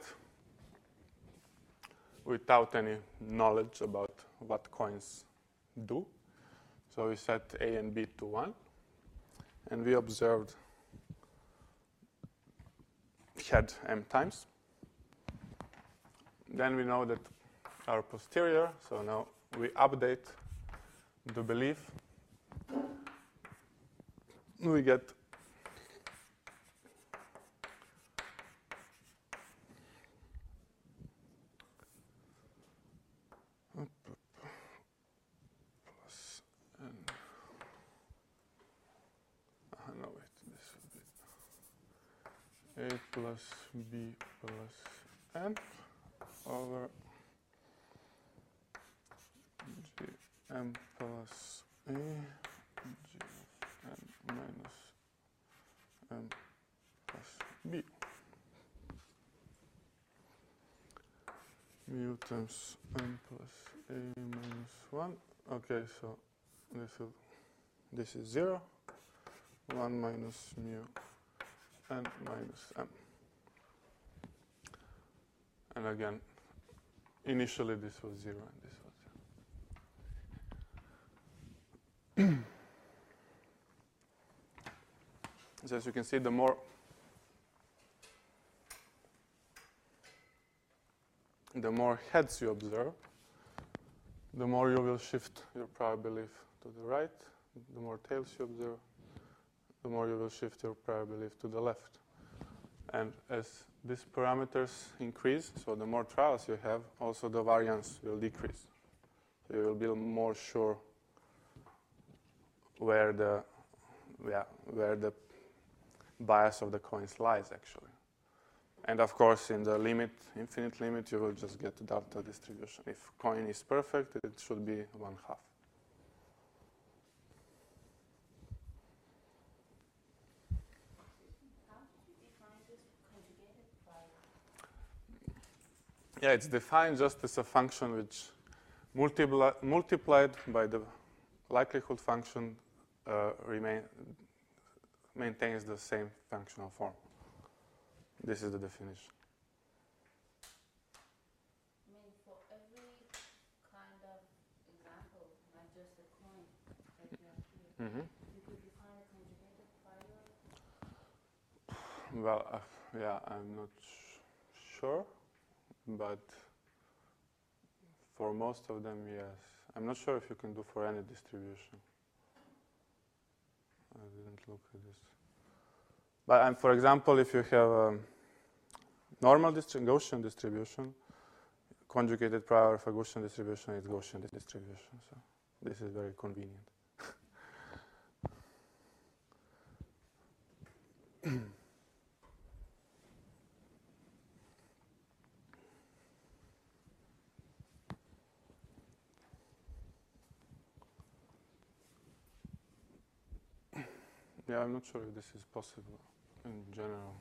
without any knowledge about what coins do. So we set A and B to one, and we observed head m times. Then we know that our posterior, so now we update the belief. We get plus n. Uh, no, wait, this would be A plus B plus n over gm plus A g of n minus m plus b. Mu times n plus A minus one. Okay, so this will this is zero. one minus mu n minus m. And again, initially this was zero and this was zero. So as you can see, the more the more heads you observe, the more you will shift your prior belief to the right. The more tails you observe, the more you will shift your prior belief to the left. And as these parameters increase, so the more trials you have, also the variance will decrease. So you will be more sure where the yeah where the bias of the coins lies actually. And of course, in the limit, infinite limit, you will just get the delta distribution. If coin is perfect, it should be one half. How did you define this conjugated prior? yeah, it's defined just as a function which multipli multiplied by the likelihood function uh, remain maintains the same functional form. This is the definition. I mean, for every kind of example, not just a coin like you have here, Mm-hmm. you could define a conjugated prior. Well, uh, yeah, I'm not sh sure, but for most of them, yes. I'm not sure if you can do for any distribution. I didn't look at this. But um, for example, if you have a normal distri Gaussian distribution, conjugated prior of a Gaussian distribution is Gaussian distribution. So this is very convenient. Yeah, I'm not sure if this is possible in general.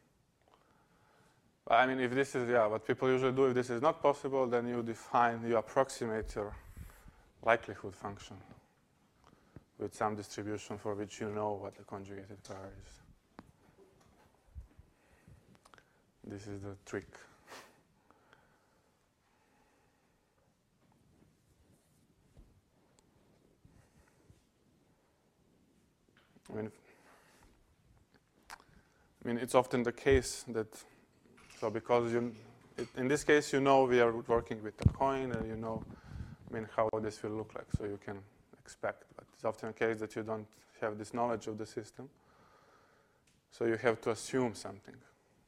But I mean, if this is, yeah, what people usually do, if this is not possible, then you define, you approximate your likelihood function with some distribution for which you know what the conjugated prior is. This is the trick. I mean, I mean, it's often the case that, so because you, it, in this case, you know we are working with a coin, and you know, I mean, how this will look like, so you can expect. But it's often a case that you don't have this knowledge of the system, so you have to assume something.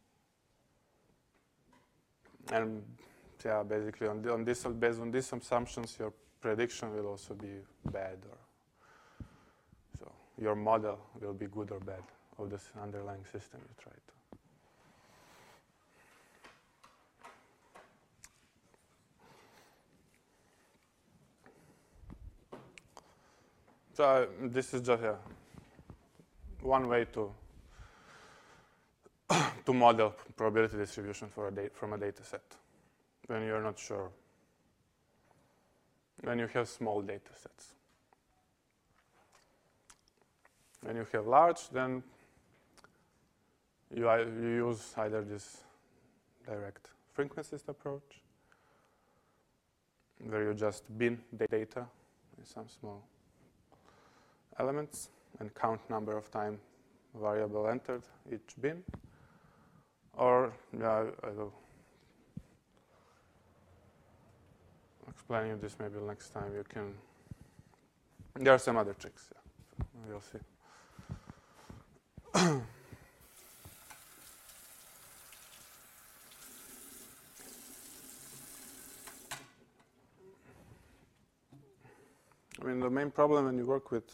And yeah, basically, on, the, on this, based on these assumptions, your prediction will also be bad, or so your model will be good or bad of this underlying system you try to. So uh, this is just uh, one way to to model probability distribution for a data from a data set when you're not sure, when you have small data sets. When you have large, then you, you use either this direct frequencist approach, where you just bin the data in some small elements and count number of time variable entered each bin. Or, yeah, I will explain you this maybe next time. You can, there are some other tricks, yeah. So you'll see. I mean, the main problem when you work with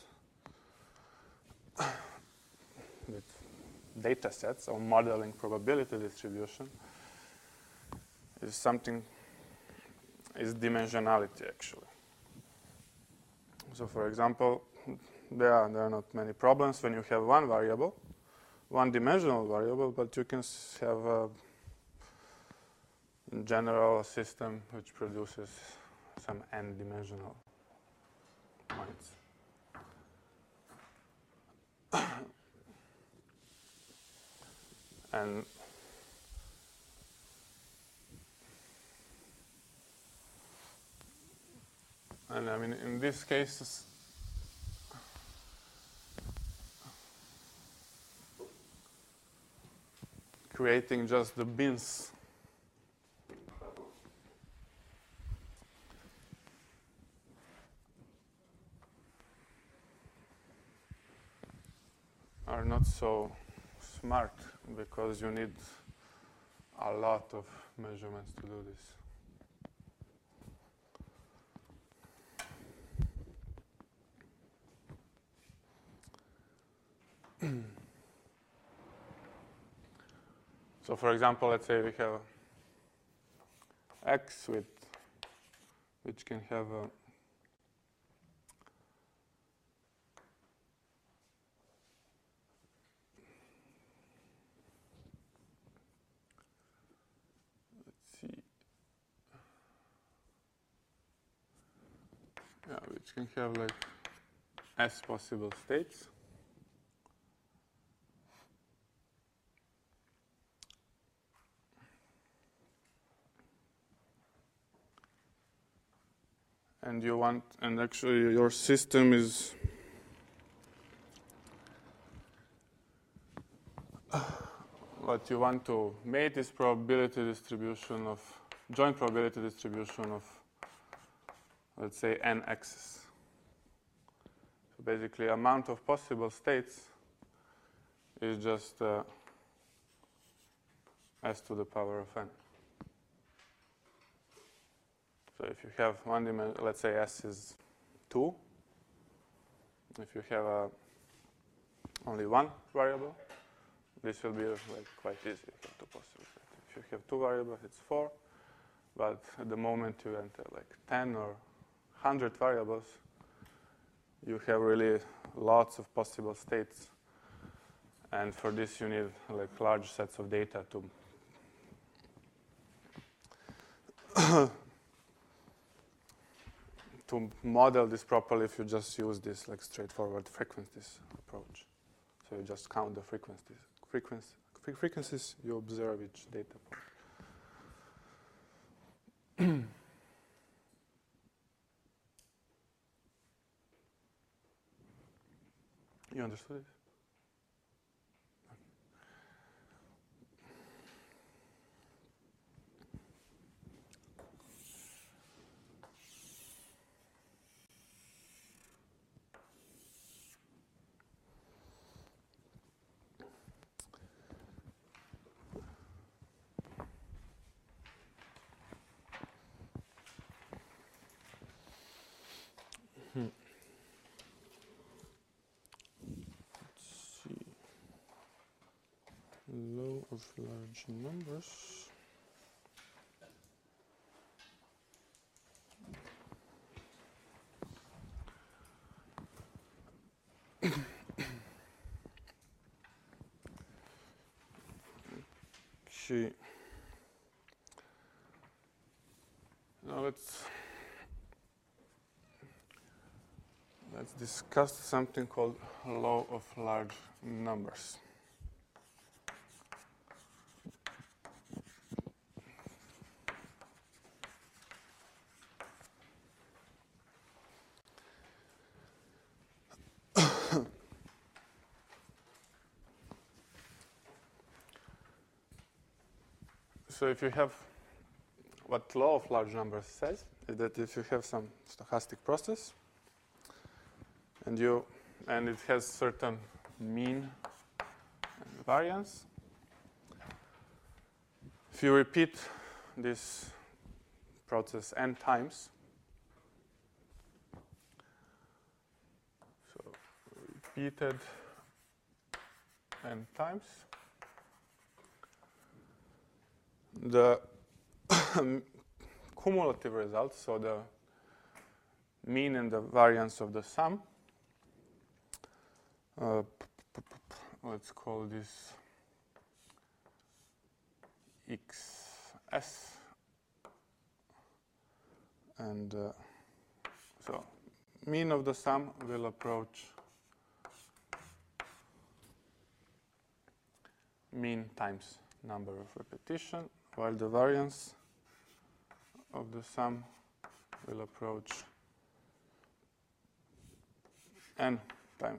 with data sets or modeling probability distribution is something, is dimensionality, actually. So, for example, there are, there are not many problems when you have one variable, one dimensional variable, but you can have a, in general, a system which produces some n-dimensional points. And and I mean, in these cases, creating just the bins are not so smart, because you need a lot of measurements to do this. So, for example, let's say we have X with which can have a let's see yeah, which can have like s possible states. And you want, and actually your system is what you want to make is probability distribution of, joint probability distribution of, let's say, n x's. So basically, amount of possible states is just uh, s to the power of n. So if you have one dimension, let's say s is two. If you have uh, only one variable, this will be uh, like quite easy. You have two possible states. If you have two variables, it's four. But at the moment you enter like ten or one hundred variables, you have really lots of possible states. And for this, you need like large sets of data to to model this properly. If you just use this like straightforward frequencies approach, so you just count the frequencies, frequency, fre frequencies you observe each data point. You understood it? Hmm. Let's see. Law of large numbers. Okay. Now let's let's discuss something called law of large numbers. So if you have, what law of large numbers says is that if you have some stochastic process and you and it has certain mean and variance, if you repeat this process n times, so repeated n times, the cumulative result, so the mean and the variance of the sum, uh, let's call this xs, and uh, so mean of the sum will approach mean times number of repetition, while the variance of the sum will approach n times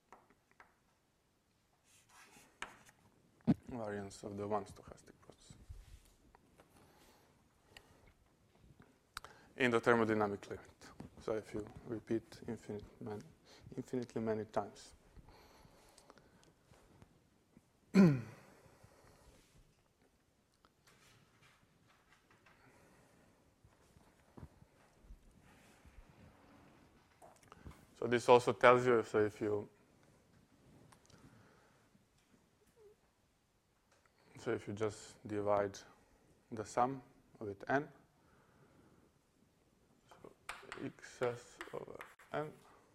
variance of the one stochastic process in the thermodynamic limit. So if you repeat infinite man, infinitely many times. So this also tells you, so if you so if you just divide the sum with n, so xs over n,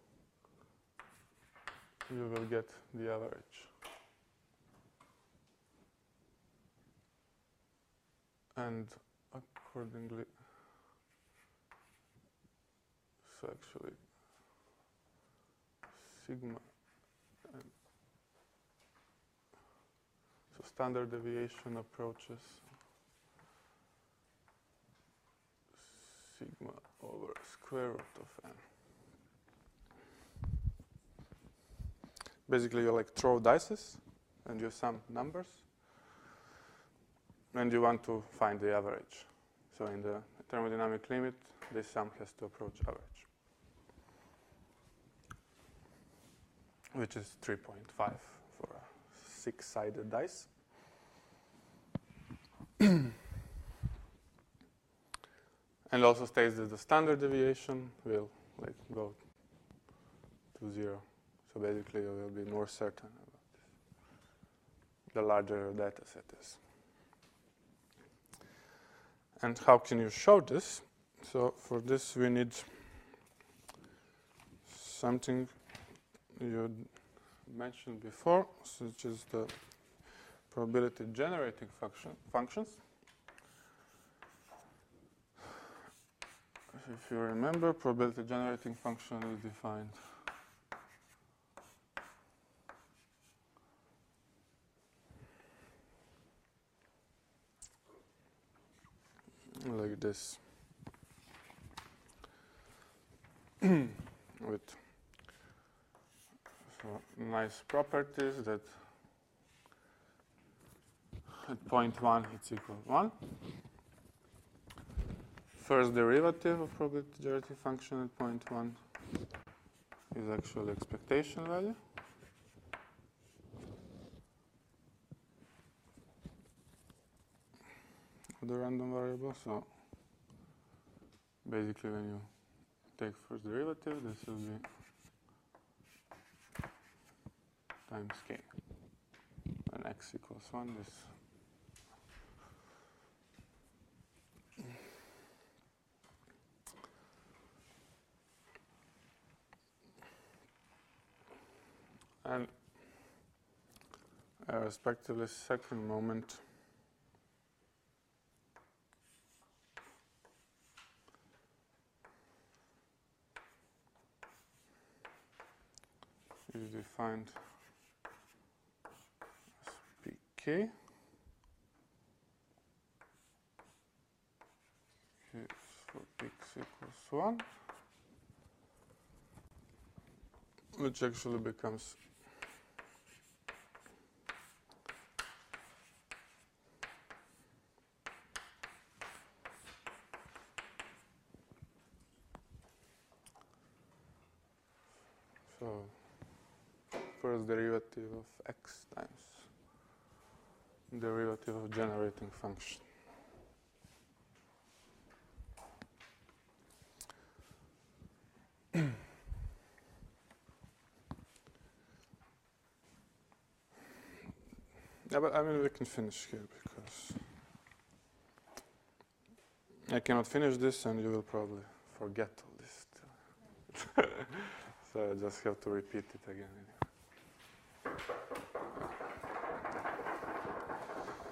you will get the average. And accordingly, so actually sigma, and so standard deviation approaches sigma over square root of n. Basically, you like throw dices and you sum numbers, and you want to find the average. So in the thermodynamic limit, this sum has to approach average, which is three point five for a six-sided dice. And also states that the standard deviation will like go to zero. So basically, you will be more certain about this, the larger your data set is. And how can you show this? So for this, we need something you mentioned before, such as the probability generating function functions. If you remember, probability generating function is defined like this, with so nice properties that at point one it's equal to one. First derivative of probability generating function at point one is actually expectation value. The random variable. So basically, when you take first derivative, this will be times k. When x equals one, this. And uh, respectively, second moment is defined as pk. For x equals one, which actually becomes so first derivative of x times derivative of generating function. Yeah, but I mean, we can finish here because I cannot finish this and you will probably forget all this. So I just have to repeat it again.